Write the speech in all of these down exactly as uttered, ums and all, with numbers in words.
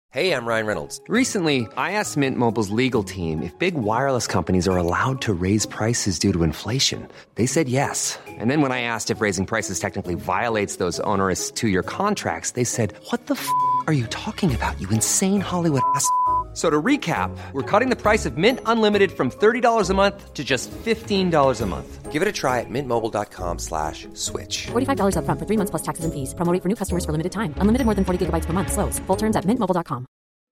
Hey, I'm Ryan Reynolds. Recently, I asked Mint Mobile's legal team if big wireless companies are allowed to raise prices due to inflation. They said yes. And then when I asked if raising prices technically violates those onerous two-year contracts, they said, what the f*** are you talking about, you insane Hollywood ass f- So to recap, we're cutting the price of Mint Unlimited from thirty dollars a month to just fifteen dollars a month. Give it a try at mintmobile.com slash switch. forty-five dollars up front for three months plus taxes and fees. Promo rate for new customers for limited time. Unlimited more than forty gigabytes per month. Slows full terms at mint mobile dot com.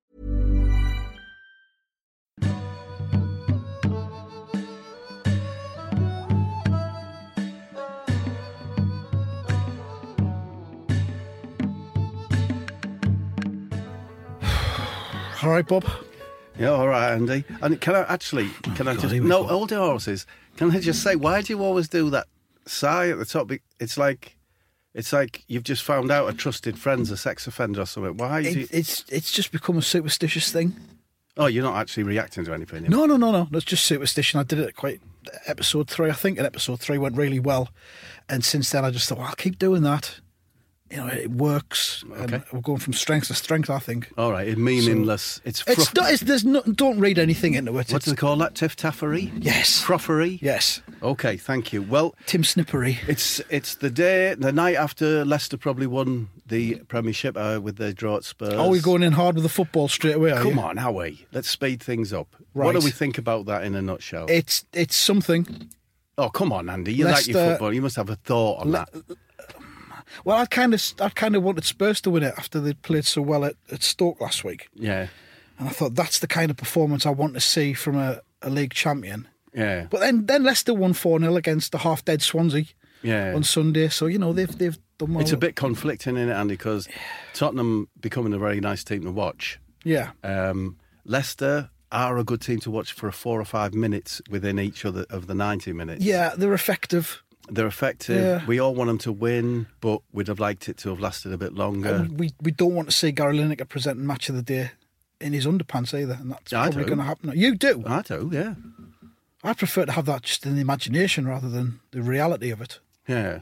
All right, Bob. Yeah, all right, Andy. And can I actually, can Oh, I God, just, here we no, go. hold your horses. Can I just say, why do you always do that sigh at the top? It's like, it's like you've just found out a trusted friend's a sex offender or something. Why? Is It, you, it's it's just become a superstitious thing. oh, you're not actually reacting to anything. No, no, no, no. That's just superstition. I did it quite episode three, I think, and episode three went really well. And since then, I just thought, well, I'll keep doing that. You know, it works. Okay. And we're going from strength to strength, I think. All right, it's meaningless. it's It's fruff- not, it's, there's no, don't read anything into it. what It's- do they call that? Tiff taffery? Yes. Fruffery? Yes. Okay, thank you. Well, Tim Snippery. it's it's the day, the night after Leicester probably won the Premiership uh, with their draw at Spurs. Are we going in hard with the football straight away? Are Come you? on, Howie. Let's speed things up. Right. What do we think about that in a nutshell? It's it's something. oh, come on, Andy. You like your Leicester- football. You must have a thought on Le- that. Well, I kind of I kind of wanted Spurs to win it after they played so well at, at Stoke last week, Yeah, and I thought that's the kind of performance I want to see from a, a league champion. yeah, But then, then Leicester won four nil against the half-dead Swansea yeah. on Sunday. So, you know, they've they've done well. It's a bit conflicting, isn't it, Andy? Because Tottenham becoming a very nice team to watch. Yeah. Um, Leicester are a good team to watch for four or five minutes within each other of the ninety minutes. Yeah, they're effective. They're effective. Yeah. We all want them to win, but we'd have liked it to have lasted a bit longer. And we, we don't want to see Gary Lineker presenting Match of the Day in his underpants either, and that's I probably do. going to happen. You do? I do, yeah. I prefer to have that just in the imagination rather than the reality of it. Yeah.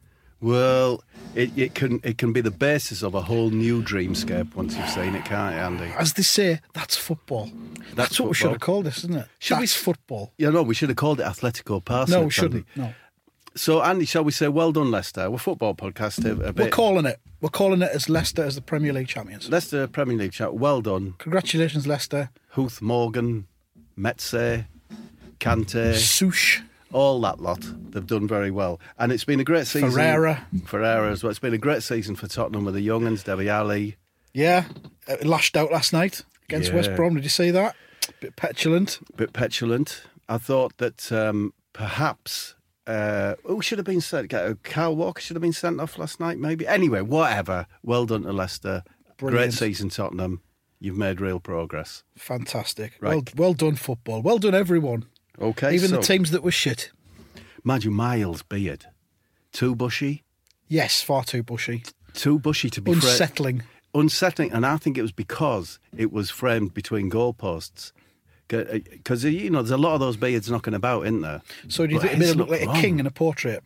Well, it, it can it can be the basis of a whole new dreamscape once you've seen it, can't it, Andy? As they say, that's football. That's, what we should football. have called this, isn't it? Should we that's s- football. You know, we should have called it Atletico Parsnips. No, we Andy. shouldn't. No. So, Andy, shall we say well done, Leicester? We're a football podcast a, a bit. We're calling it. We're calling it as Leicester as the Premier League champions. Leicester Premier League chat. Well done. Congratulations, Leicester. Huth Morgan, Metze, Kante, Souche. all that lot. They've done very well. And it's been a great season. Ferreira. Ferreira as well. It's been a great season for Tottenham with the young'uns, Debbie Alley. Yeah. Uh, lashed out last night against Yeah. West Brom. Did you see that? Bit petulant. Bit petulant. I thought that um, perhaps... Uh, who should have been sent? Kyle Walker should have been sent off last night, maybe. Anyway, whatever. Well done to Leicester. Brilliant. Great season, Tottenham. You've made real progress. Fantastic. Right. Well, well done, football. Well done, everyone. Okay, Even so, the teams that were shit. Imagine Miles' beard. Too bushy. Yes, far too bushy. Too bushy to be fra- Unsettling. unsettling. And I think it was because it was framed between goalposts. Because, you know, there's a lot of those beards knocking about, isn't there? So do you But think it made his him look looked like a wrong. king in a portrait?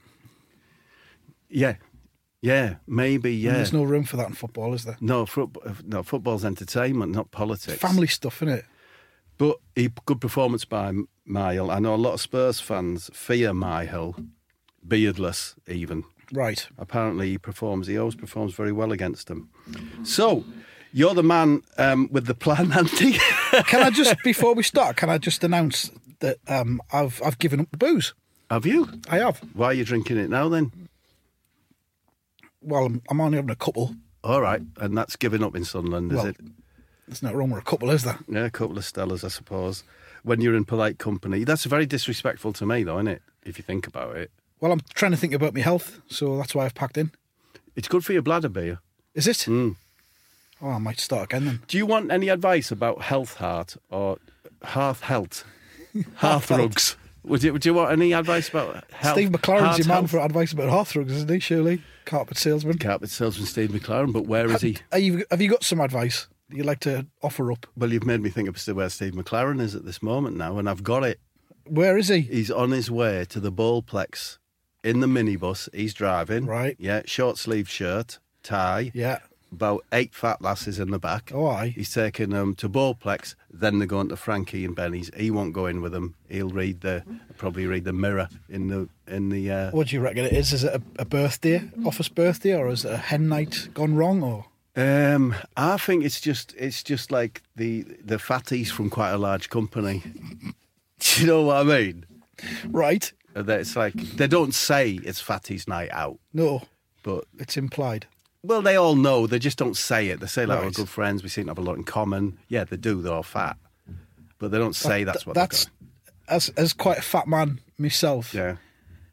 Yeah. Yeah, maybe, And yeah. there's no room for that in football, is there? No, foot, no, football's entertainment, not politics. Family stuff, innit? But he, good performance by Mile. I know a lot of Spurs fans fear Mile, beardless even. Right. Apparently he performs, he always performs very well against them. So, you're the man um, with the plan, Andy. Can I just, before we start, can I just announce that um, I've I've given up the booze? Have you? I have. Why are you drinking it now then? Well, I'm, I'm only having a couple. All right, and that's giving up in Sunderland, is Well, it? There's no wrong with a couple, is there? Yeah, a couple of Stellas, I suppose. When you're in polite company. That's very disrespectful to me, though, isn't it? If you think about it. Well, I'm trying to think about my health, so that's why I've packed in. It's good for your bladder, beer. Is it? Mm. Oh, I might start again then. Do you want any advice about health heart or hearth health? Hearth rugs. Would you, would you want any advice about health? Steve McLaren's heart your man health? for advice about hearth rugs, isn't he, surely? Carpet salesman. Carpet salesman Steve McLaren, but where is he? Are you, have you got some advice that you'd like to offer up? Well, you've made me think of where Steve McLaren is at this moment now, and I've got it. Where is he? He's on his way to the Ballplex in the minibus. He's driving. Right. Yeah, short sleeve shirt, tie, Yeah. about eight fat lasses in the back. Oh, aye. He's taking them to Bowlplex, then they're going to Frankie and Benny's. He won't go in with them. He'll read the probably read the Mirror in the in the. Uh, What do you reckon it is? Is it a, a birthday, office birthday, or is it a hen night gone wrong? Or Um, I think it's just it's just like the the fatties from quite a large company. Do you know what I mean? right? That it's like they don't say it's fatties night out, No, but it's implied. well, they all know. They just don't say it. They say like Right. we're good friends. We seem to have a lot in common. Yeah, they do. They're all fat, but they don't say that's what That's they're as as quite a fat man myself. going. Yeah,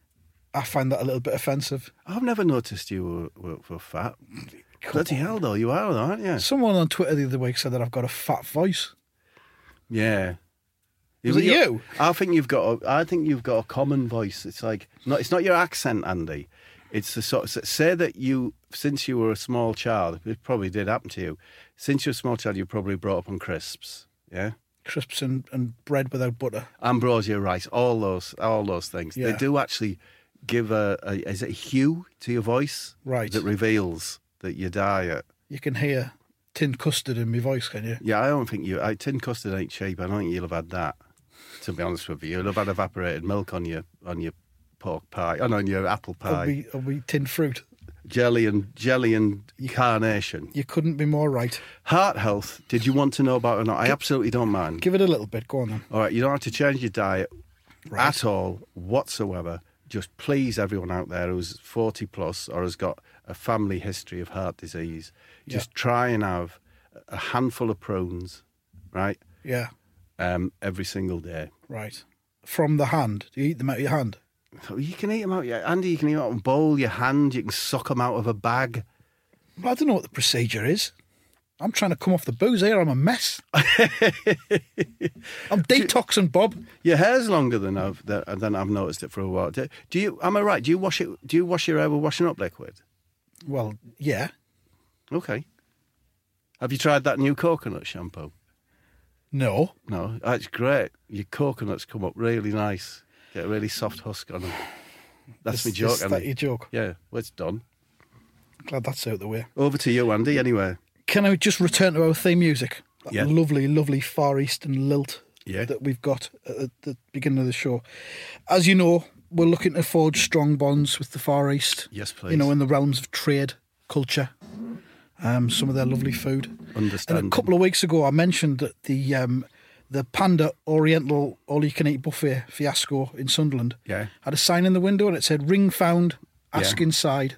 I find that a little bit offensive. I've never noticed you were, were, were fat. Bloody hell, though, you are, though, aren't you? Someone on Twitter the other week said that I've got a fat voice. Yeah. Was it you? I think you've got. A, I think you've got a common voice. It's like not. It's not your accent, Andy. It's the sort. Of, say that you, since you were a small child, it probably did happen to you. Since you were a small child, you were probably brought up on crisps. Yeah. Crisps and, and bread without butter. Ambrosia rice, all those, all those things. They Yeah. do actually give a, a. Is it a hue to your voice? Right. That reveals that your diet. You can hear tin custard in my voice, can you? Yeah, I don't think you. I, tin custard ain't cheap. I don't think you'll have had that. To be honest with you, you'll have had evaporated milk on your on your pork pie, and on your apple It'll pie, be, it'll be tin fruit. jelly and jelly and carnation. You couldn't be more right. Heart health. Did you want to know about it or not? I absolutely don't mind. Give it a little bit. Go on then. All right, you don't have to change your diet Right. at all whatsoever. Just please everyone out there who's forty plus or has got a family history of heart disease, just Yeah. try and have a handful of prunes, right? Yeah, Um, every single day. right. From the hand. Do you eat them out of your hand? So you can eat them out, yeah, Andy. You can eat them out of a bowl, your hand. You can suck them out of a bag. Well, I don't know what the procedure is. I'm trying to come off the booze here. I'm a mess. I'm detoxing, Bob. Your hair's longer than I've than I've noticed it for a while. Do, do you? Am I right? Do you wash it? Do you wash your hair with washing up liquid? Well, yeah. Okay. Have you tried that new coconut shampoo? No. No, that's great. Your coconuts come up really nice. Get a really soft husk on them. That's Is- my joke, is that Andy. your joke? Yeah, well, it's done. Glad that's out the way. Over to you, Andy. Anyway. Can I just return to our theme music? That Yeah. lovely, lovely Far Eastern lilt Yeah. that we've got at the beginning of the show. As you know, we're looking to forge strong bonds with the Far East. Yes, please. You know, in the realms of trade, culture, um, some of their lovely food. Understanding. And a couple of weeks ago, I mentioned that the um, the Panda Oriental all-you-can-eat buffet fiasco in Sunderland Yeah. had a sign in the window and it said, "Ring found, ask Yeah. inside."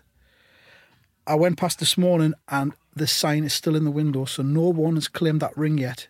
I went past this morning and the sign is still in the window, so no one has claimed that ring yet.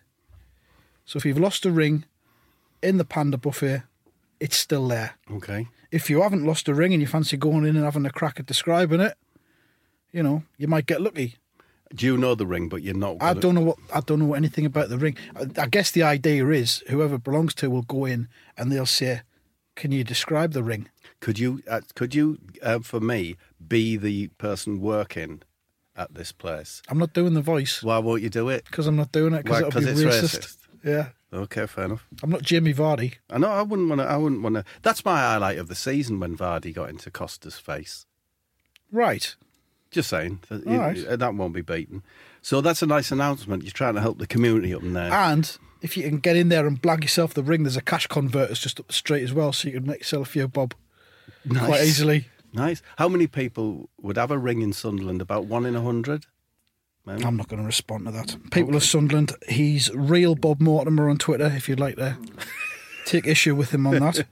So if you've lost a ring in the Panda buffet, it's still there. Okay. If you haven't lost a ring and you fancy going in and having a crack at describing it, you know, you might get lucky. Do you know the ring, but you're not? I gonna- don't know what I don't know anything about the ring. I, I guess the idea is whoever it belongs to will go in and they'll say, "Can you describe the ring?" Could you? Uh, could you? Uh, for me, be the person working at this place. I'm not doing the voice Why won't you do it? because I'm not doing it because Why? it'll be Because it's racist. racist. Yeah, Okay, fair enough. I'm not Jamie Vardy. I know. I wouldn't want to. I wouldn't want to. That's my highlight of the season when Vardy got into Costa's face. Right. Just saying. That, All right. you- that won't be beaten. So that's a nice announcement. You're trying to help the community up in there. And if you can get in there and blag yourself the ring, there's a cash converters just up the street as well, so you can make yourself a few bob Nice. quite easily. Nice. How many people would have a ring in Sunderland? About one in a hundred? Maybe? I'm not going to respond to that. People of Sunderland, he's real Bob Mortimer on Twitter if you'd like to take issue with him on that.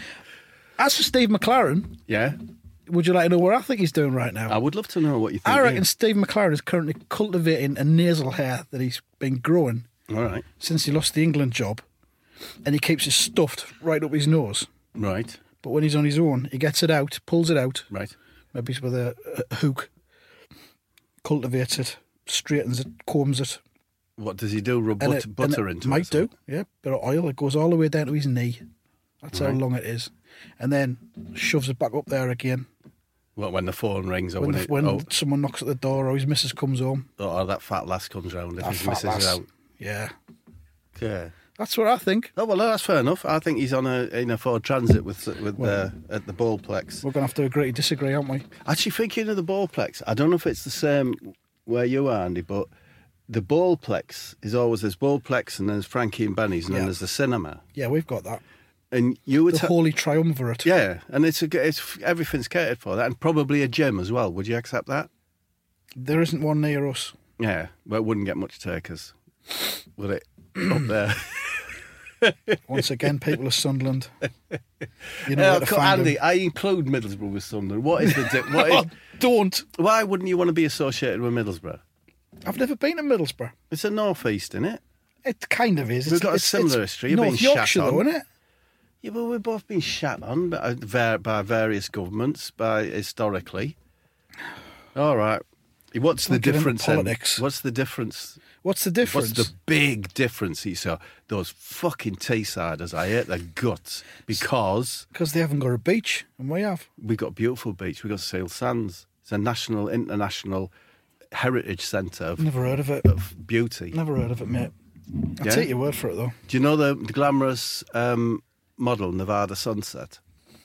As for Steve McLaren, Yeah. would you like to know what I think he's doing right now? I would love to know what you think. I reckon Ian. Steve McLaren is currently cultivating a nasal hair that he's been growing All right. since he lost the England job, and he keeps it stuffed right up his nose. Right. But when he's on his own, he gets it out, pulls it out, Right. maybe with a, a hook, cultivates it, straightens it, combs it. What does he do? Rub and but- it, butter and it into might it? do, yeah. Bit of oil. It goes all the way down to his knee. That's how Right. long it is, and then shoves it back up there again. What, when the phone rings or When, when, the, it, when oh, someone knocks at the door or his missus comes home. or that fat lass comes round if That his fat missus is lass. out? Yeah, Yeah. that's what I think. Oh well, no, that's fair enough. I think he's on a in a Ford Transit with with Well- uh, at the Ballplex. We're going to have to agree to disagree, aren't we? Actually, thinking of the Ballplex, I don't know if it's the same where you are, Andy, but the Bowlplex is always there's Bowlplex and there's Frankie and Benny's and Yeah. then there's the cinema. Yeah, we've got that. And you would The holy triumvirate. yeah, and it's a, it's everything's catered for that, and probably a gym as well. Would you accept that? There isn't one near us. Yeah, well, it wouldn't get much takers, would it? Up there. Once again, people of Sunderland. You know Yeah, where to co- find Andy, them. I include Middlesbrough with Sunderland. What is the di- what is, Don't. why wouldn't you want to be associated with Middlesbrough? I've never been to Middlesbrough. It's a northeast, isn't it? It kind of is. We've It's, got a it's, similar it's history. You've North been shat Yorkshire, though, on. isn't it? Yeah, well, we've both been shat on by, var- by various governments, by historically. All right. What's the Don't get into difference? then? politics. What's the difference? What's the difference? What's the big difference? You saw those fucking Teessiders. I hate their guts because Because they haven't got a beach, and we have. we got a beautiful beach. We got Seal Sands. It's a national, international heritage centre of, Never heard of it. of beauty. Never heard of it, mate. I'll Yeah? take your word for it, though. Do you know the, the glamorous um, model Nevada Sunset?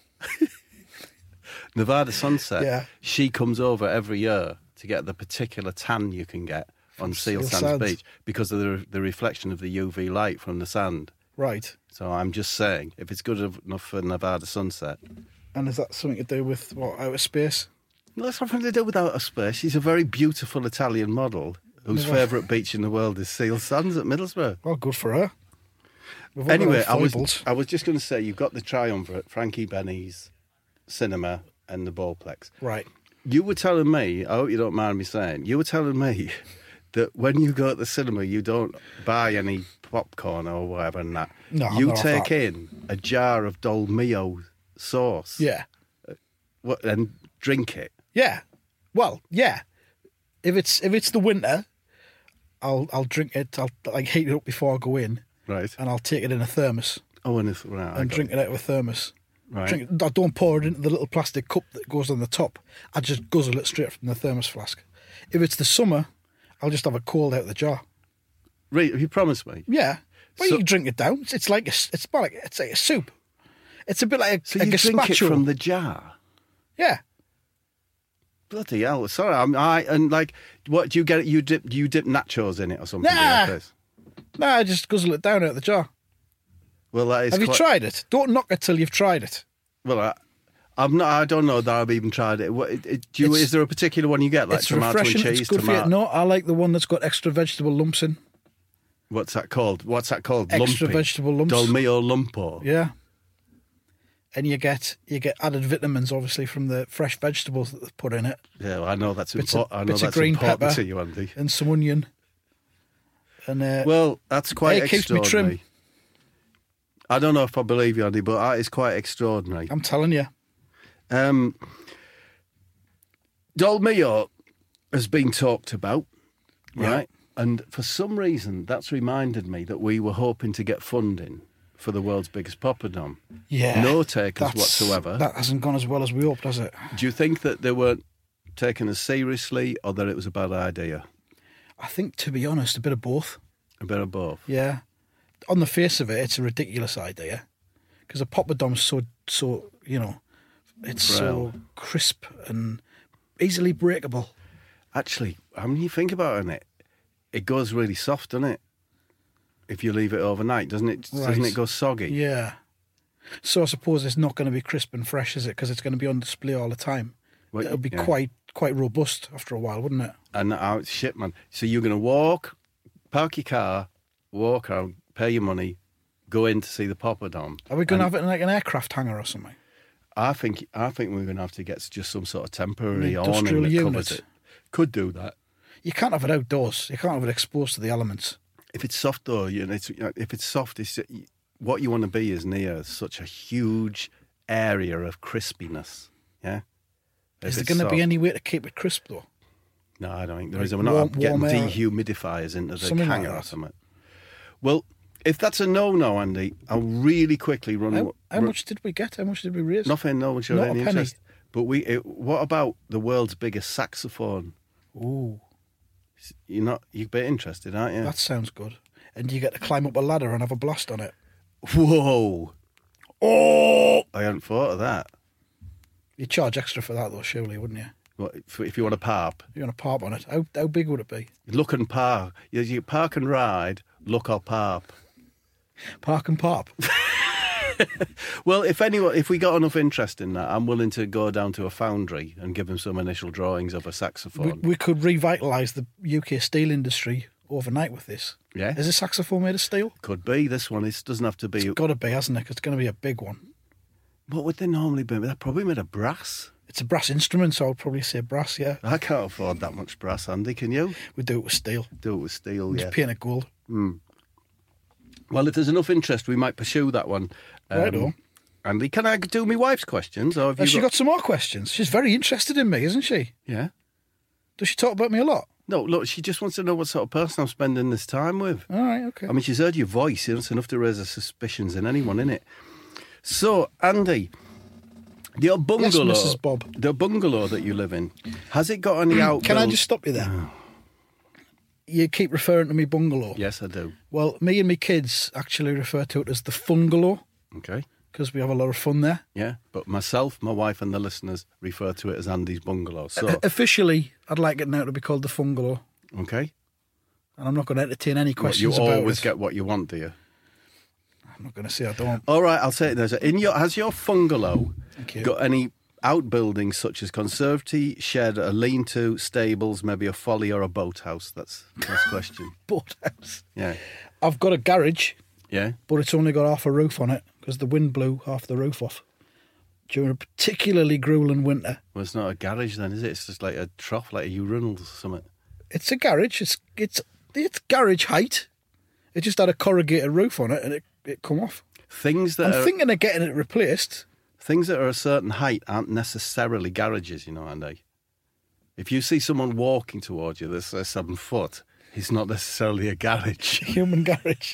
Nevada Sunset. Yeah. She comes over every year to get the particular tan you can get on Seal Seal Sands, Sands. Beach because of the, the reflection of the U V light from the sand. Right. So I'm just saying, if it's good enough for Nevada Sunset, And is that something to do with, what, outer space? well, that's nothing to do with outer space. She's a very beautiful Italian model whose Never- favourite beach in the world is Seal Sands at Middlesbrough. Well, good for her. We've all Anyway, got I our was foibles. I was just going to say you've got the triumvirate: Frankie Benny's, cinema, and the Bowlplex. Right. You were telling me, I hope you don't mind me saying, you were telling me that when you go to the cinema, you don't buy any popcorn or whatever and that. No, I'm you not off take that. in a jar of Dolmio sauce. Yeah. What, and drink it. Yeah. Well, yeah. If it's if it's the winter, I'll I'll drink it. I'll like heat it up before I go in, Right. and I'll take it in a thermos Oh, and it's, right, I and got drink it. it out of a thermos. Right. Drink it, I don't pour it into the little plastic cup that goes on the top. I just guzzle it straight from the thermos flask. If it's the summer, I'll just have it cold out of the jar. Right, have you promised me? Yeah. Well, So- you can drink it down. It's, it's like a, s- it's more like it's like a soup. It's a bit like a, So a you drink it gazpacho. from the jar? Yeah. Bloody hell! Sorry, I'm, I and like, what do you get? You dip, do you dip nachos in it or something? Nah. like this? No, I just guzzle it down out of the jar. Well, that is. Have you quite- tried it? Don't knock it till you've tried it. Well, I, I'm not. I don't know that I've even tried it. What, it, do you, It's- is there a particular one you get, like it's tomato and refreshing. cheese? It's good tomato? for you. No, I like the one that's got extra vegetable lumps in. What's that called? What's that called? Extra Lumpy. vegetable lumps. Dolmio lumpo. Yeah. And you get you get added vitamins, obviously, from the fresh vegetables that they've put in it, Yeah, well, I know that's Bits important. of- I know bits of that's green important pepper. to you, Andy. and some onion. And uh, Well, that's quite It keeps me trim. extraordinary. I don't know if I believe you, Andy, but that is quite extraordinary. I'm telling you, Um, Dolmio has been talked about, Yeah. right? And for some reason, that's reminded me that we were hoping to get funding for the world's biggest poppadom. yeah, No takers that's- whatsoever. That hasn't gone as well as we hoped, has it? Do you think that they weren't taken as seriously or that it was a bad idea? I think, to be honest, a bit of both. A bit of both. Yeah, on the face of it, it's a ridiculous idea because a poppadom's so so you know, it's so Frail. crisp and easily breakable. Actually, I mean, you think about it, it goes really soft, doesn't it? If you leave it overnight, doesn't it? Doesn't Right. it go soggy? Yeah. So I suppose it's not going to be crisp and fresh, is it? Because it's going to be on display all the time. Well, It'll be yeah. quite quite robust after a while, wouldn't it? And uh, shit, man. So you're going to walk, park your car, walk out, pay your money, go in to see the poppadom. Are we going to And have it in like an aircraft hangar or something? I think I think we're going to have to get just some sort of temporary An awning industrial that unit. covers it. Could do that. You can't have it outdoors. You can't have it exposed to the elements. If it's soft though, you know, it's, you know, if it's soft, it's, what you want to be is near such a huge area of crispiness. Yeah. If Is there it's going to be soft- any way to keep it crisp though? No, I don't think there is. Like We're not warm- getting warm air. dehumidifiers into the Something like hangar or that. something. Well, if that's a no-no, Andy, I'll really quickly run. How, how run- much did we get? How much did we raise? Nothing. No one showed Not a any penny. interest. But we. It, what about the world's biggest saxophone? Ooh, You're not. You're a bit interested, aren't you? that sounds good. And you get to climb up a ladder and have a blast on it. Whoa! Oh, I hadn't thought of that. You charge extra for that though, surely, wouldn't you? What, if, if you want to park, You're going to park on it. How, how big would it be? look and park. You, you park and ride, look or park. Park and park. Well, if anyone, if we got enough interest in that, I'm willing to go down to a foundry and give them some initial drawings of a we, saxophone. we could revitalise the U K steel industry overnight with this. Yeah. Is a saxophone made of steel? Could be. This one is, doesn't have to be. It's got to be, hasn't it? 'Cause it's going to be a big one. What would they normally be? They're probably made of brass. It's a brass instrument, so I'd probably say brass, yeah. I can't afford that much brass, Andy. Can you? We do it with steel. Do it with steel, Just yeah. paint it gold. Well, if there's enough interest, we might pursue that one. Righto. Andy, can I do my wife's questions? Or have you Has she got some more questions? She's very interested in me, isn't she? Yeah. Does she talk about me a lot? No, look, she just wants to know what sort of person I'm spending this time with. All right, okay. I mean, she's heard your voice. It's enough to raise her suspicions in anyone, innit? So, Andy, the old bungalow, Yes, Missus Bob. the bungalow that you live in, has it got any outbuild? Can I just stop you there? You keep referring to me bungalow. Yes, I do. Well, me and my kids actually refer to it as the fungalow Okay. because we have a lot of fun there. Yeah, but myself, my wife, and the listeners refer to it as Andy's bungalow. So, O- Officially, I'd like it now to be called the fungalow, okay. and I'm not going to entertain any What, questions you about always it. get what you want, do you? I'm not going to say I don't. All right, I'll say it now. So in your, has your bungalow Thank you. got any outbuildings such as conservatory, shed, a lean-to, stables, maybe a folly or a boathouse? That's the first question. Boathouse. Yeah. I've got a garage, Yeah? but it's only got half a roof on it because the wind blew half the roof off during a particularly grueling winter. Well, it's not a garage then, is it? It's just like a trough, like a urinal or something. It's a garage. It's it's it's garage height. It just had a corrugated roof on it, and it it come off. Things that I'm are thinking of getting it replaced. things that are a certain height aren't necessarily garages, you know, Andy. If you see someone walking towards you that's uh, seven foot, he's not necessarily a garage. Human garage.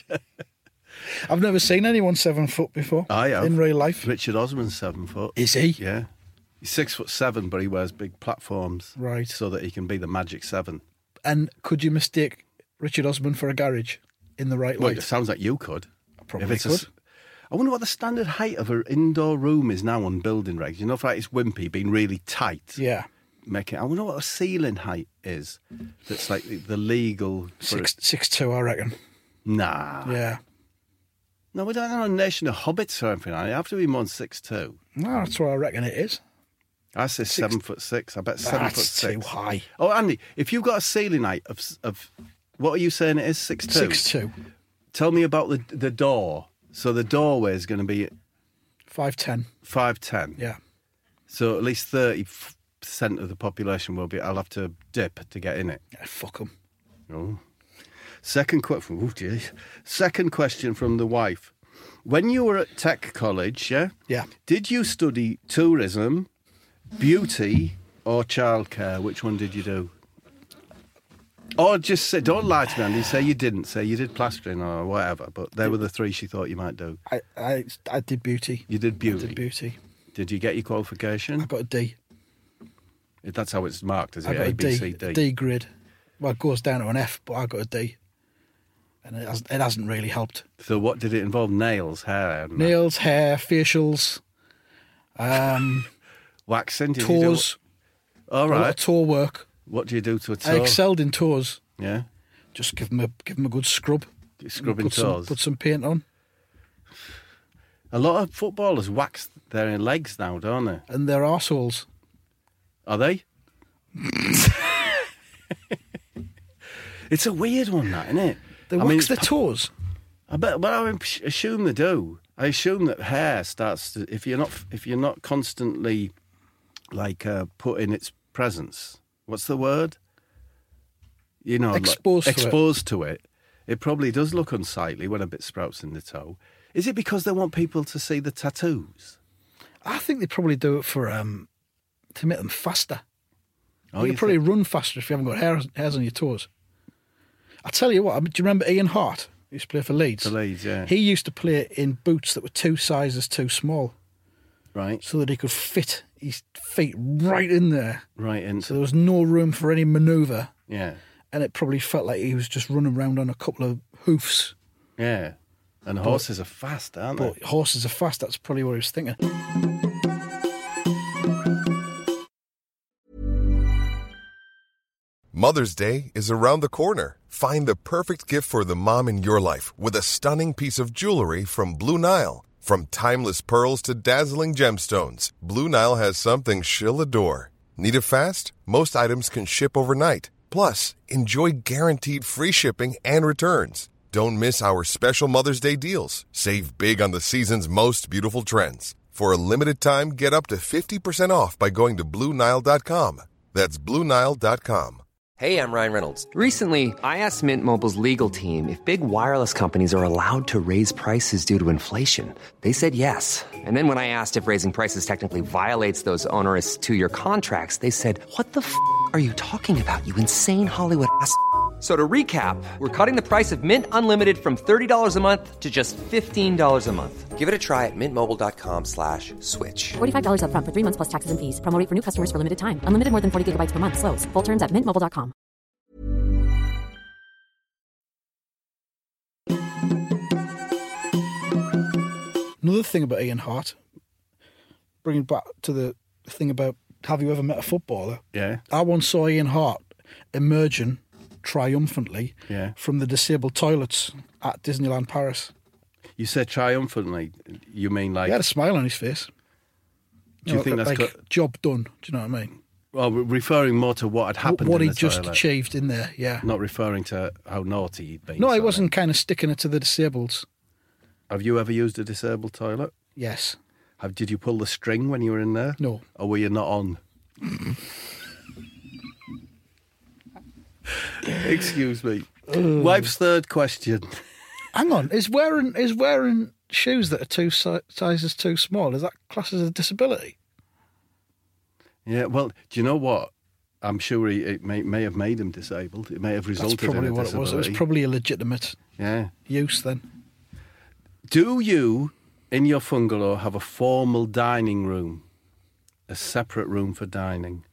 I've never seen anyone seven foot before. I have. In real life. Richard Osman's seven foot. Is he? Yeah. He's six foot seven, but he wears big platforms. Right. So that he can be the magic seven. And could you mistake Richard Osman for a garage in the right Well, light? it sounds like you could. Probably If it's a could. s- I wonder what the standard height of an indoor room is now on building regs. You know, if like it's wimpy, being really tight. Yeah. Making, I wonder what a ceiling height is. That's like the, the legal. For Six six two, I reckon. Nah. Yeah. No, we don't have a nation of hobbits or anything. I have to be more than six two. No, that's what I reckon it is. I say seven foot six. I bet seven That's foot six. too high. Oh, Andy, if you've got a ceiling height of s- of what are you saying it is six two? Six two. Tell me about the the door. So the doorway is going to be Five ten. five ten. Yeah. So at least thirty percent of the population will be. I'll have to dip to get in it. Yeah, fuck them. Oh. Second question. Oh, geez. Second question from the wife. When you were at tech college, yeah, Yeah. did you study tourism, beauty, or childcare? Which one did you do? Or just say, don't lie to me, Andy. Say you didn't. Say you did plastering or whatever. But they were the three she thought you might do. I, I, I did beauty. You did I beauty. did beauty. Did you get your I qualification? got a D. That's how it's marked, is I it? got A, a B, D. C, D. D grid. Well, it goes down to an F, but I got a D. And it hasn't, it hasn't really helped. So what did it involve? Nails, hair, and that? Nails, hair, facials, um, waxing. Did you do- toes. All A lot of right. toe work. What do you do to a I toe? excelled in toes. Yeah. Just give them a give them a good scrub. You're scrubbing put some, toes. put some paint on, A lot of footballers wax their legs now, don't they? and their arseholes. Are they? It's a weird one, that, isn't it? They I wax mean, their it's- toes. I bet, well, I assume they do. I assume that hair starts to, if you're not if you're not constantly like uh, put in its presence. What's the word? You know, like, Exposed to it. exposed to it. It probably does look unsightly when a bit sprouts in the toe. Is it because they want people to see the tattoos? I think they probably do it for um to make them faster. Oh, you you can probably think- run faster if you haven't got hairs, hairs on your toes. I tell you what, I mean, do you remember Ian Hart? He used to play for Leeds. For Leeds, yeah. He used to play in boots that were two sizes too small, Right, so that he could fit his feet right in there. right, and So there was no room for any manoeuvre, yeah, and it probably felt like he was just running around on a couple of hoofs. yeah. And horses are fast, aren't But they? horses are fast. That's probably what he was thinking. Mother's Day is around the corner. Find the perfect gift for the mom in your life with a stunning piece of jewelry from Blue Nile. From timeless pearls to dazzling gemstones, Blue Nile has something she'll adore. Need it fast? Most items can ship overnight. Plus, enjoy guaranteed free shipping and returns. Don't miss our special Mother's Day deals. Save big on the season's most beautiful trends. For a limited time, get up to fifty percent off by going to Blue Nile dot com. That's Blue Nile dot com. Hey, I'm Ryan Reynolds. Recently, I asked Mint Mobile's legal team if big wireless companies are allowed to raise prices due to inflation. They said yes. And then when I asked if raising prices technically violates those onerous two-year contracts, they said, "What the f*** are you talking about, you insane Hollywood ass f- So to recap, we're cutting the price of Mint Unlimited from thirty dollars a month to just fifteen dollars a month. Give it a try at mintmobile.com slash switch. forty-five dollars up front for three months plus taxes and fees. Promo rate for new customers for limited time. Unlimited more than forty gigabytes per month. Slows full terms at mint mobile dot com. Another thing about Ian Hart, bringing back to the thing about have you ever met a footballer? Yeah. I once saw Ian Hart emerging triumphantly Yeah. from the disabled toilets at Disneyland Paris. You said triumphantly. You mean like? He had a smile on his face. Do you think that's like co- job done? Do you know what I mean? Well, we're referring more to what had happened. What in he the just toilet, achieved in there, yeah. not referring to how naughty he'd been. No, he sorry. wasn't kind of sticking it to the disabled. Have you ever used a disabled toilet? Yes. Have, did you pull the string when you were in there? No. Or were you not on? Excuse me. Wife's third question. Hang on, is wearing is wearing shoes that are two si- sizes too small, is that classed as a disability? Yeah, well, do you know what? I'm sure he, it may, may have made him disabled. It may have That's resulted probably in a what it disability. was. It was probably a legitimate Yeah. use then. Do you, in your bungalow, have a formal dining room? A separate room for dining?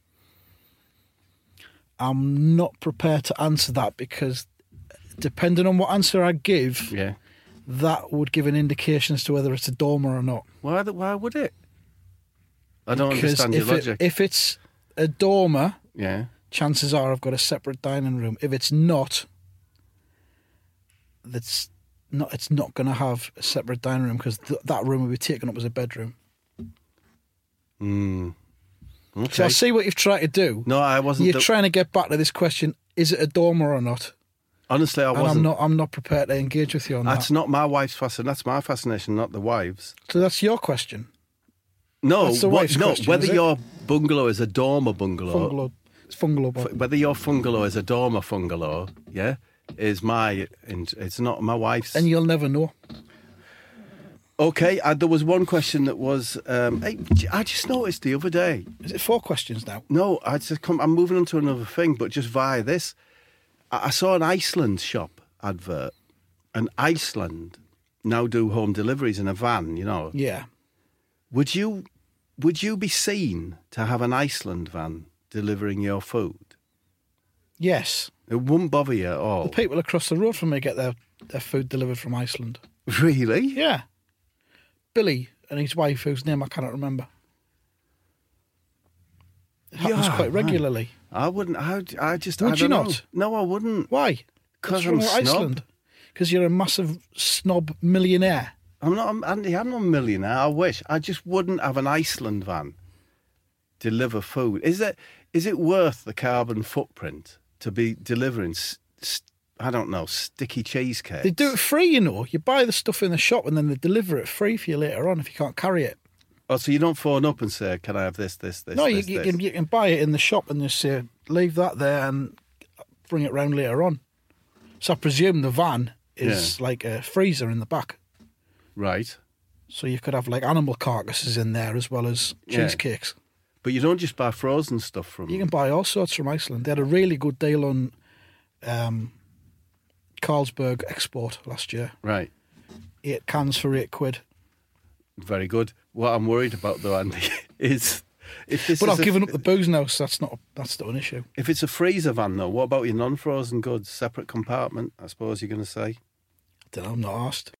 I'm not prepared to answer that because depending on what answer I give, Yeah. that would give an indication as to whether it's a dormer or not. Why, th- why would it? I don't Because understand your if, it, logic. if it's a dormer, yeah. chances are I've got a separate dining room. If it's not, that's not. It's not going to have a separate dining room because th- that room will be taken up as a bedroom. Mm. Okay. So I see what you've tried to do. No, I wasn't. You're the- trying to get back to this question: is it a dormer or not? Honestly, I And wasn't. I'm not. I'm not prepared to engage with you on That's that. not my wife's fascination. That's my fascination, not the wife's. So that's your question. No, That's the what- wife's no. question, whether is it? your bungalow is a dormer bungalow, Fungalow. It's fungalow. f- Bob. whether your bungalow is a dormer bungalow, yeah, is my. It's not my wife's. And you'll never know. Okay, uh, there was one question that was. Um, hey, I just noticed the other day. Is it four questions now? No, I just come. I'm moving on to another thing, but just via this, I, I saw an Iceland shop advert, and Iceland now do home deliveries in a van. You know, Yeah. would you would you be seen to have an Iceland van delivering your food? Yes. It wouldn't bother you at all. The people across the road from me get their, their food delivered from Iceland. Really? Yeah. Billy and his wife, whose name I cannot remember. It happens Yeah, quite man. regularly. I wouldn't. I, I just. Would I you don't not? Know. No, I wouldn't. Why? 'Cause What's I'm wrong with snob. Iceland? Because you're a massive snob millionaire. I'm not, I'm, Andy, I'm not a millionaire. I wish. I just wouldn't have an Iceland van deliver food. Is it, is it worth the carbon footprint to be delivering, s- s- I don't know, sticky cheesecakes? They do it free, you know. You buy the stuff in the shop and then they deliver it free for you later on if you can't carry it. Oh, so you don't phone up and say, can I have this, this, this, no, you, this, you, this? can, you can buy it in the shop and just say, leave that there and bring it round later on. So I presume the van is like a freezer in the back. Right. So you could have like animal carcasses in there as well as Yeah. cheesecakes. But you don't just buy frozen stuff from You can buy all sorts from Iceland. They had a really good deal on um, Carlsberg export last year. Right. Eight cans for eight quid. Very good. What I'm worried about, though, Andy, is if this But is I've a- given up the booze now, so that's not that's not an issue. If it's a freezer van, though, what about your non-frozen goods? Separate compartment, I suppose you're going to say? Then I'm not asked.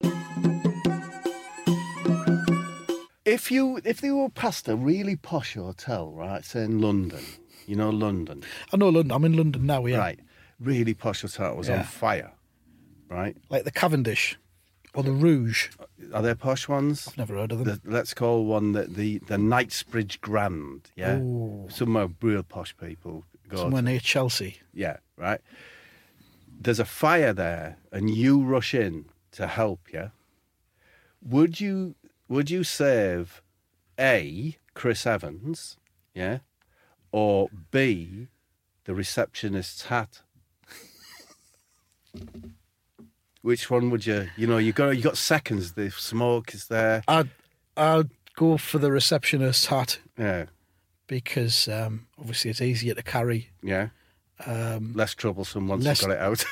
If you if you were past a really posh hotel, right, say in London, You know London, I know London. I'm in London now, yeah. right? Really posh hotel. It was Yeah. on fire, right? Like the Cavendish or the Rouge. Are there posh ones? I've never heard of them. The, let's call one the the, the Knightsbridge Grand. Yeah, Ooh. somewhere real posh people go. Somewhere to. near Chelsea. Yeah, right. There's a fire there, and you rush in to help. Yeah. Would you would you save A, Chris Evans, yeah, or B, the receptionist's hat? Which one would you? You know, you got you got seconds. The smoke is there. I'd, I'd go for the receptionist's hat Yeah, because um, obviously it's easier to carry. yeah. Um, Less troublesome once less- you got it out.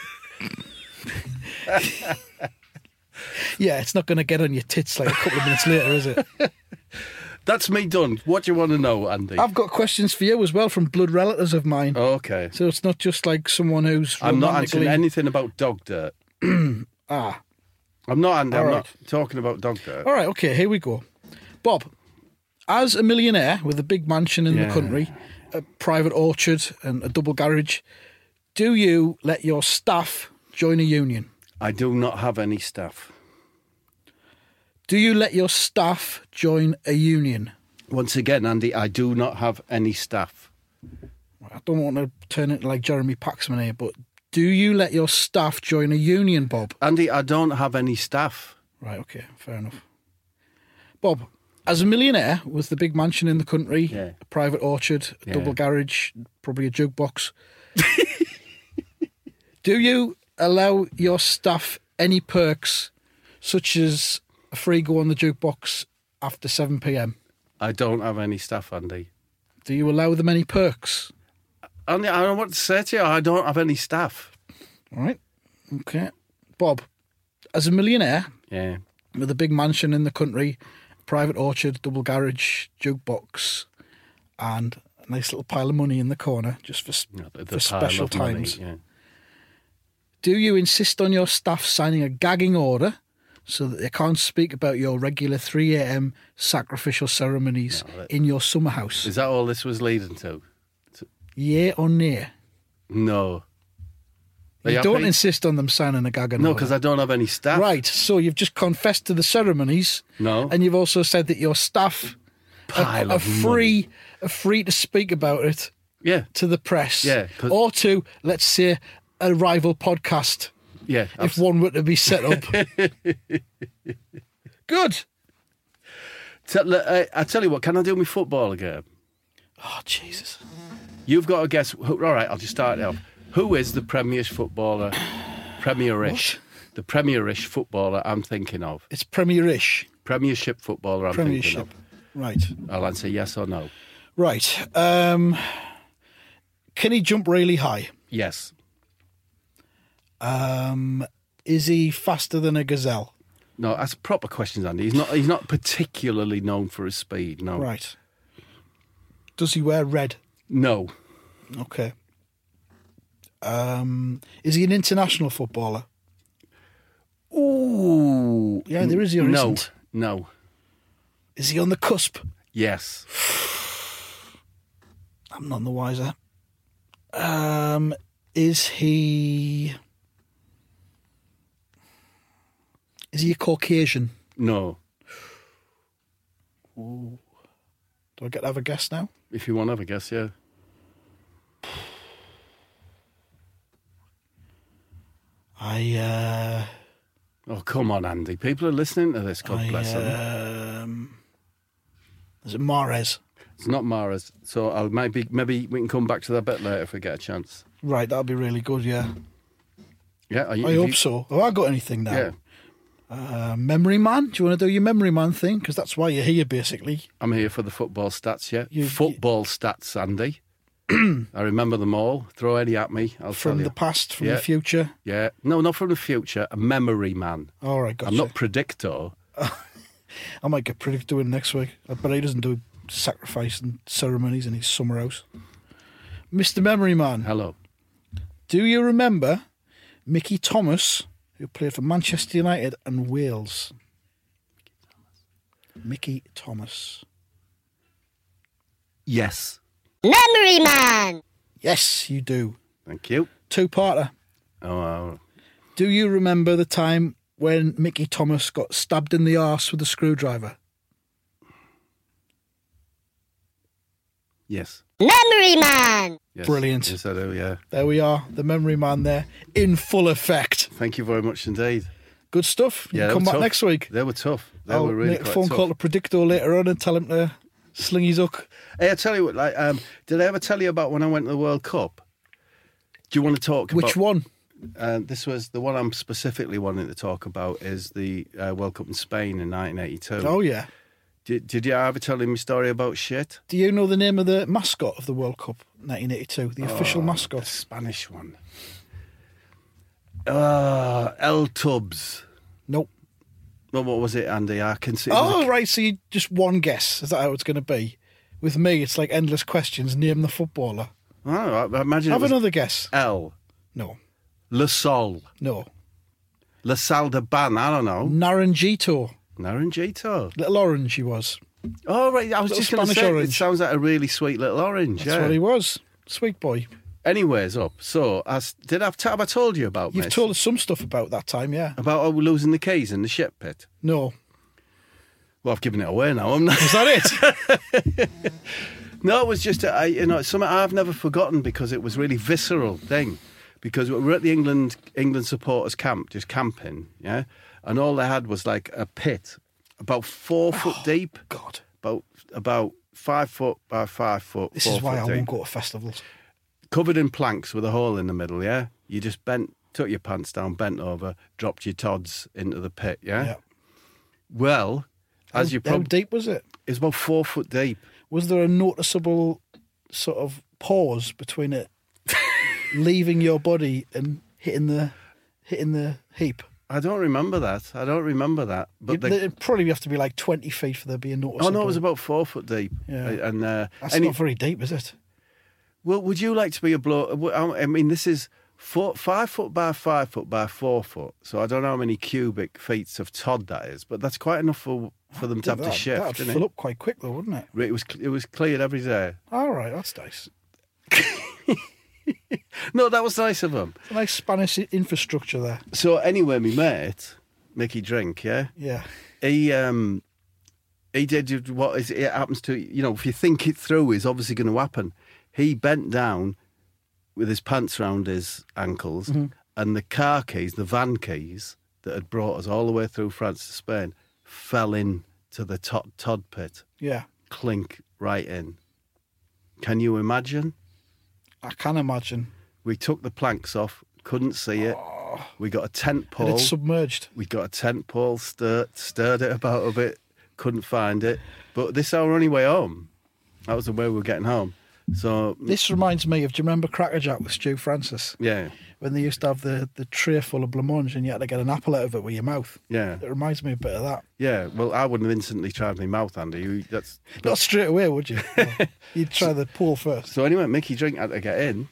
yeah, it's not going to get on your tits like a couple of minutes later, is it? That's me done. What do you want to know, Andy? I've got questions for you as well from blood relatives of mine. Okay. So it's not just like someone who's I'm not answering romantically- anything about dog dirt. Ah, I'm not, Andy. I'm All not right. talking about dog dirt. all right, okay, here we go. Bob, as a millionaire with a big mansion in Yeah. the country, a private orchard and a double garage, do you let your staff join a union? I do not have any staff. Do you let your staff join a union? Once again, Andy, I do not have any staff. I don't want to turn it like Jeremy Paxman here, but do you let your staff join a union, Bob? Andy, I don't have any staff. Right, okay, fair enough. Bob, as a millionaire with the big mansion in the country, Yeah. a private orchard, a Yeah. double garage, probably a jukebox, do you allow your staff any perks such as a free go on the jukebox after seven p.m? I don't have any staff, Andy. Do you allow them any perks? Andy, I don't know what to say to you. I don't have any staff. All right, okay. Bob, as a millionaire Yeah. with a big mansion in the country, private orchard, double garage, jukebox, and a nice little pile of money in the corner just for, s- You know, the- the for pile special of money, times. yeah. Do you insist on your staff signing a gagging order so that they can't speak about your regular three a.m. sacrificial ceremonies No, that- in your summer house? Is that all this was leading to? Yea or nay? No. Are You you don't happy? insist on them signing a gagging No, order. because I don't have any staff. Right, so you've just confessed to the ceremonies. No. And you've also said that your staff Pile are, are of free are free to speak about it Yeah. to the press. Yeah, 'cause- or to, let's say, a rival podcast Yeah. if one were to be set up. Good. Tell, uh, I tell you what, can I do my football again? Oh, Jesus. You've got to guess. Who, all right, I'll just start it off. Who is the Premierish footballer? Premierish. The Premierish footballer I'm thinking of. It's Premier-ish. Premiership footballer I'm Premiership. thinking Right. of. I'll answer yes or no. Right. Um, can he jump really high? Yes. Um, is he faster than a gazelle? No, that's proper questions, Andy. He's not. He's not particularly known for his speed. No. Right. Does he wear red? No. Okay. Um, is he an international footballer? Ooh. Yeah, there is he or no. isn't? No. Is he on the cusp? Yes. I'm none the wiser. Um, is he... Is he a Caucasian? No. Do I get to have a guess now? If you want to have a guess, yeah. I, uh... Oh, come on, Andy. People are listening to this. God I, bless them. um... Is it Mahrez? It's not Mahrez. So I'll maybe maybe we can come back to that bit later if we get a chance. Right, that'll be really good, yeah. Yeah. Are you, I have hope you- so. Have I got anything now? Yeah. Uh, memory man? Do you want to do your memory man thing? Because that's why you're here, basically. I'm here for the football stats, yeah. You- football stats, Andy. I remember them all. Throw any at me, I'll From tell you. the past, from Yeah. the future. Yeah. No, not from the future. A memory man. All right, gotcha. I'm not predictor. I might get Predict doing next week. I bet he doesn't do sacrifice and ceremonies in his summer house. Mister Memory Man, Hello. do you remember Mickey Thomas, who played for Manchester United and Wales? Mickey Thomas. Yes. Memory Man. Yes, you do. Thank you. Two-parter. Oh, uh, Do you remember the time when Mickey Thomas got stabbed in the arse with a screwdriver? yes. Memory Man. yes. Brilliant. Yes, I do, yeah. There we are, the memory man there, in full effect. Thank you very much indeed. Good stuff. You Yeah, can they come were back tough. next week. They were tough. They I'll were really make a quite phone tough. call to Predictor later on and tell him to sling his hook. Hey, I tell you what, like, um, did I ever tell you about when I went to the World Cup? Do you want to talk Which about... one? Uh, this was the one I'm specifically wanting to talk about is the uh, World Cup in Spain in nineteen eighty-two. Oh, yeah. Did, did you ever tell him a story about shit? Do you know the name of the mascot of the World Cup nineteen eighty-two? The official The mascot? Spanish one. Uh, El Tubbs. Nope. Well, what was it, Andy? I can see. it was Oh, a- right. So you just one guess. Is that how it's going to be? With me, it's like endless questions. Name the footballer. I don't know, I imagine Have it was another guess. El. No. Le Sol. No. La Salle de Ban. I don't know. Naranjito. Naranjito. Little orange he was. Oh, right. I was Little just going to Spanish say, orange. it sounds like a really sweet little orange. That's yeah. what he was. Sweet boy. Anyways, up. So, as, did I, have I told you about You've this? told us some stuff about that time, yeah. About oh, losing the keys in the ship pit? No. Well, I've given it away now, haven't I? Is that it? No, it was just, a, I, you know, something I've never forgotten because it was really visceral thing. Because we were at the England England supporters camp, just camping, yeah? And all they had was like a pit about four foot deep. God. About about five foot by five foot. This four is why foot I deep. won't go to festivals. Covered in planks with a hole in the middle, yeah? You just bent, took your pants down, bent over, dropped your tods into the pit, yeah? Yeah. Well, as how, you how probably... deep was it? It's about four foot deep. Was there a noticeable sort of pause between it leaving your body and hitting the hitting the heap? I don't remember that. I don't remember that. But You'd, the, it'd probably have to be like twenty feet for there to be a noticeable. oh no, it was about four foot deep. Yeah. And uh, That's any- not very deep, is it? well, would you like to be a bloke? I mean, this is four, five foot by five foot by four foot. So I don't know how many cubic feet of Todd that is, but that's quite enough for for them to have to That- shift. That'd Didn't fill it? up quite quick, though, wouldn't it? It was it was cleared every day. All right, that's nice. No, that was nice of them. A nice Spanish i- infrastructure there. So anyway, my mate Mickey Drink, yeah, Yeah. he um he did what is it happens to you know if you think it through is obviously going to happen. He bent down with his pants round his ankles Mm-hmm. and the car keys, the van keys that had brought us all the way through France to Spain, fell in to the Todd, Todd pit, Yeah. clink right in. Can you imagine? I can imagine. We took the planks off, couldn't see it. We got a tent And pole. it's submerged. We got a tent pole, stirred, stirred it about a bit, couldn't find it. But this is our only way home. That was the way we were getting home. So, This reminds me of, do you remember Crackerjack with Stu Francis? yeah, When they used to have the, the tray full of blancmange and you had to get an apple out of it with your mouth. yeah, It reminds me a bit of that. yeah. Well, I wouldn't have instantly tried my mouth, Andy. You, that's Not straight away, would you? No. You'd try the pool first. So anyway, Mickey Drink had to get in.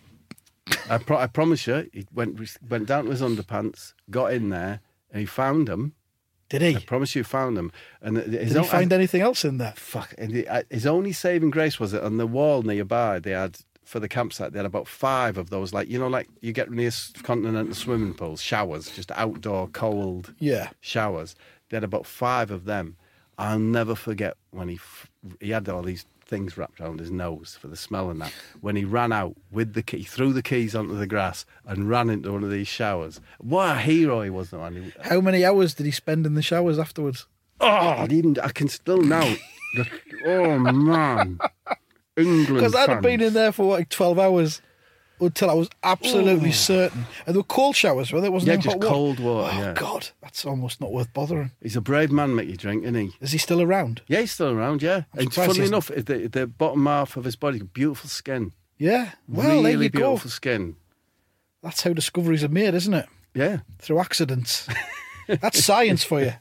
I, pro- I promise you, he went went down to his underpants, got in there, and he found them. Did he? I promise you, found them. And his Did he own- find anything else in there? Fuck. And he, uh, his only saving grace was that on the wall nearby, they had, for the campsite, they had about five of those, like, you know, like you get near s- continental swimming pools, showers, just outdoor cold Yeah. showers. They had about five of them. I'll never forget when he f- he had all these things wrapped around his nose for the smell and that. When he ran out with the key, threw the keys onto the grass and ran into one of these showers. What a hero he was, man. He- How many hours did he spend in the showers afterwards? Oh, I didn't. I can still now. Look, oh man, England. Because I'd have fans. been in there for like twelve hours until I was absolutely certain. And they were cold showers, were they? Wasn't Yeah, there just hot water? cold water, Oh, yeah. God. That's almost not worth bothering. He's a brave man, Mickey Drink, isn't he? Is he still around? Yeah, he's still around. Yeah, I'm and surprised funnily he's- enough, the, the bottom half of his body, beautiful skin. Yeah. Well, really there you go. beautiful skin. That's how discoveries are made, isn't it? Yeah. Through accidents. That's science for you.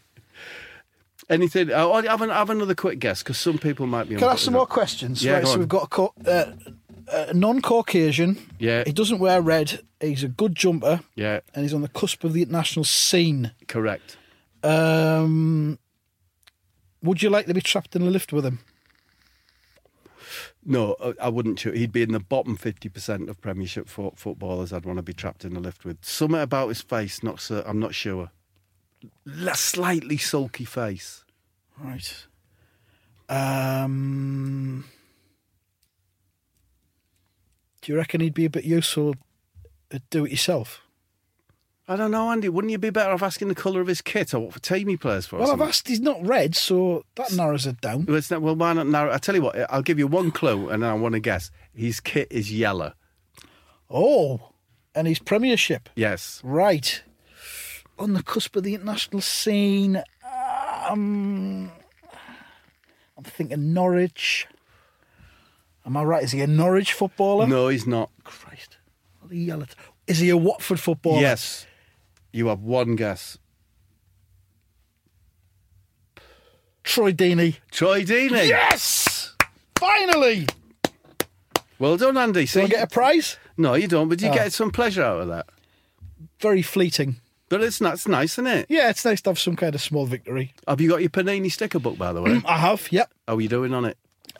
Anything? Oh, I have, an, have another quick guess because some people might be. Can I on- ask some more questions? Yeah, right, go so on. we've got a, co- uh, a non-Caucasian. Yeah. He doesn't wear red. He's a good jumper. Yeah, And he's on the cusp of the international scene. correct. Um, would you like to be trapped in a lift with him? No, I- I wouldn't choose. He'd be in the bottom fifty percent of Premiership fo- footballers I'd want to be trapped in the lift with. Something about his face, not so, I'm not sure. A slightly sulky face. Right. Um, do you reckon he'd be a bit useful at do it yourself? I don't know, Andy. Wouldn't you be better off asking the colour of his kit or what for team he plays for? or Well, I've something? asked. He's not red, so that narrows it down. Well, it's not, well, why not narrow? I'll tell you what, I'll give you one clue and then I want to guess. His kit is yellow. Oh, and he's Premiership. Yes. Right. On the cusp of the international scene. Um, I'm thinking Norwich. Am I right? Is he a Norwich footballer? No, he's not. Christ. What the yellow? Is he a Watford footballer? Yes. You have one guess. Troy Deeney. Troy Deeney. Yes! Finally! Well done, Andy. See, Do I get a prize? no, you don't, but you Oh. get some pleasure out of that. Very fleeting. But it's not, it's nice, isn't it? Yeah, it's nice to have some kind of small victory. Have you got your Panini sticker book, by the way? I have, yep. How are you doing on it?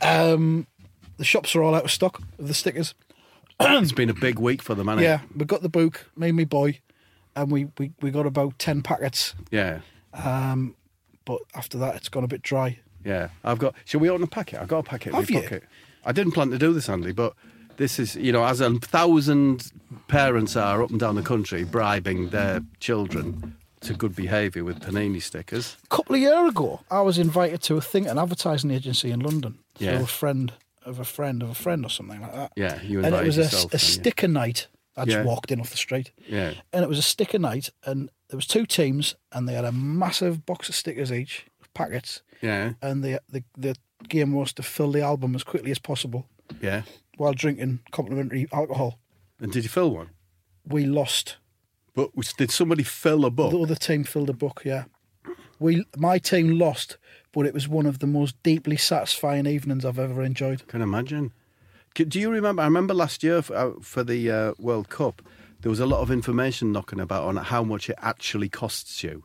Um, the shops are all out of stock of the stickers. It's been a big week for them, hasn't Yeah, it? we got the book, me and my boy, and we, we, we got about ten packets. Yeah. Um, but after that, it's gone a bit dry. Yeah. I've got, shall we open a packet? I've got a packet in Have my you? pocket. I didn't plan to do this, Andy, but this is, you know, as a thousand parents are up and down the country bribing their children to good behaviour with Panini stickers. A couple of years ago, I was invited to a thing, an advertising agency in London, through Yeah. a friend of a friend of a friend or something like that. Yeah, you and it invited was a, yourself. a didn't you? sticker night. I just Yeah. walked in off the street, Yeah. and it was a sticker night, and there was two teams, and they had a massive box of stickers each, packets, Yeah. and the the the game was to fill the album as quickly as possible Yeah. while drinking complimentary alcohol. And did you fill one? We lost. But was- did somebody fill a book? The other team filled a book, yeah. We, my team lost, but it was one of the most deeply satisfying evenings I've ever enjoyed. Can imagine. C- Do you remember? I remember last year for, uh, for the uh, World Cup, there was a lot of information knocking about on how much it actually costs you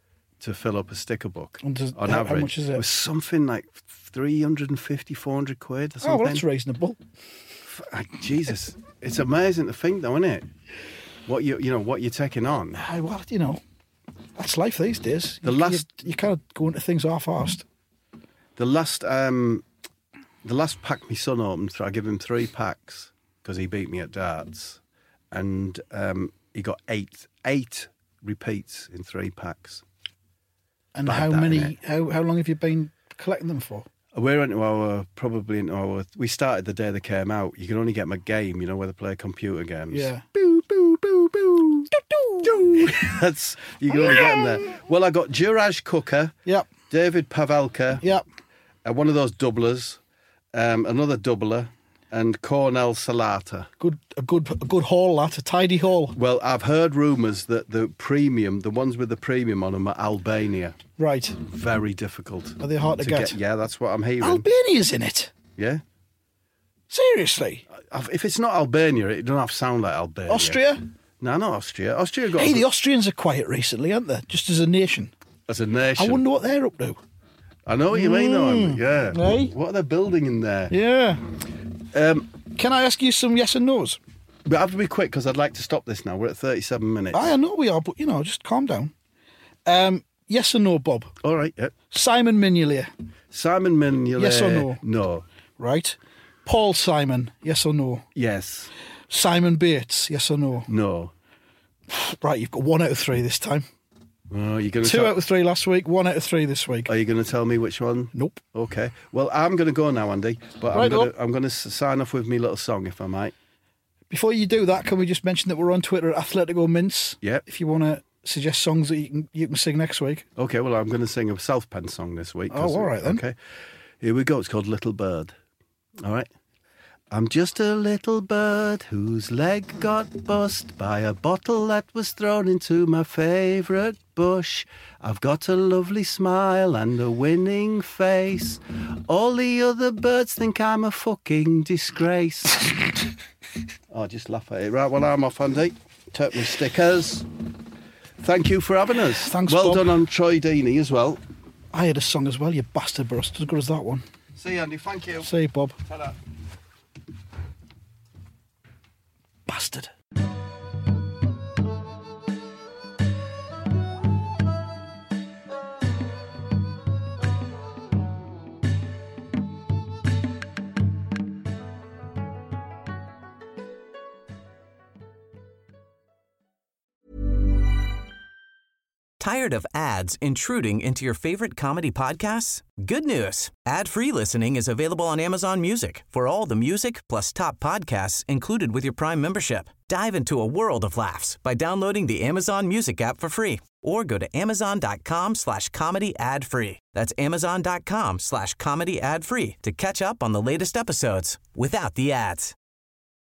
to fill up a sticker book. And does- on how- how average, much is it? was something like three hundred fifty, four hundred quid or Oh, something. well, that's reasonable. Uh, Jesus, it's amazing to think, though, isn't it? What you you know what you're taking on. Aye, well, you know, that's life these days. The you, last- you, you kind of go into things half-assed. The last um, the last pack my son opened, I give him three packs because he beat me at darts, and um, he got eight eight repeats in three packs. And Bad how that, many? innit? How how long have you been collecting them for? We're into our probably into our. We started the day they came out. You can only get them a game, you know, where they play computer games. Yeah. Boo boo boo boo. Doo. That's you can only get them there. Well, I got Juraj Kuka, Yep. David Pavelka, Yep. uh, one of those doublers, um, another doubler, and Cornel Salata. Good. A good. A good haul. That a tidy haul. Well, I've heard rumours that the premium, the ones with the premium on them, are Albania. Right. Very difficult. Are they hard to get? Yeah, that's what I'm hearing. Albania's in it. yeah. Seriously. I've- If it's not Albania, it doesn't have to sound like Albania. Austria. No, not Austria. Austria got Hey, a the good- Austrians are quiet recently, aren't they? Just as a nation. as a nation. I wonder what they're up to. I know what you mean, though. Mm. Yeah. Hey? What are they building in there? Yeah. Um, Can I ask you some yes and no's? but I have to be quick because I'd like to stop this now. We're at thirty-seven minutes. I know we are, but you know, just calm down. Um, yes or no, Bob? All right. Yeah. Simon Mignolet, Simon Mignolet. Yes or no? No. right? Paul Simon, yes or no? Yes. Simon Bates, yes or no? No. Right, you've got one out of three this time. Oh, you're going to Two tell, out of three last week, one out of three this week. Are you going to tell me which one? Nope. Okay. Well, I'm going to go now, Andy. But I'm Right, going up. to I'm going to sign off with me little song, if I might. Before you do that, can we just mention that we're on Twitter at Athletico Mints? Yep. If you want to suggest songs that you can you can sing next week. Okay. Well, I'm going to sing a South Pen song this week. 'cause- Oh, all right then. Okay. Here we go. It's called Little Bird. All right. I'm just a little bird whose leg got bust by a bottle that was thrown into my favourite bush. I've got a lovely smile and a winning face. All the other birds think I'm a fucking disgrace. Oh, just laugh at it. Right, well, I'm off, Andy. Take my stickers. Thank you for having us. Thanks, Well Bob. done on Troy Deeney as well. I had a song as well, you bastard, but it's as good as that one. See you, Andy. Thank you. See you, Bob. Ta-da. bastard. Tired of ads intruding into your favorite comedy podcasts? Good news. Ad-free listening is available on Amazon Music for all the music plus top podcasts included with your Prime membership. Dive into a world of laughs by downloading the Amazon Music app for free or go to amazon.com slash comedy ad free. That's amazon.com slash comedy ad free to catch up on the latest episodes without the ads.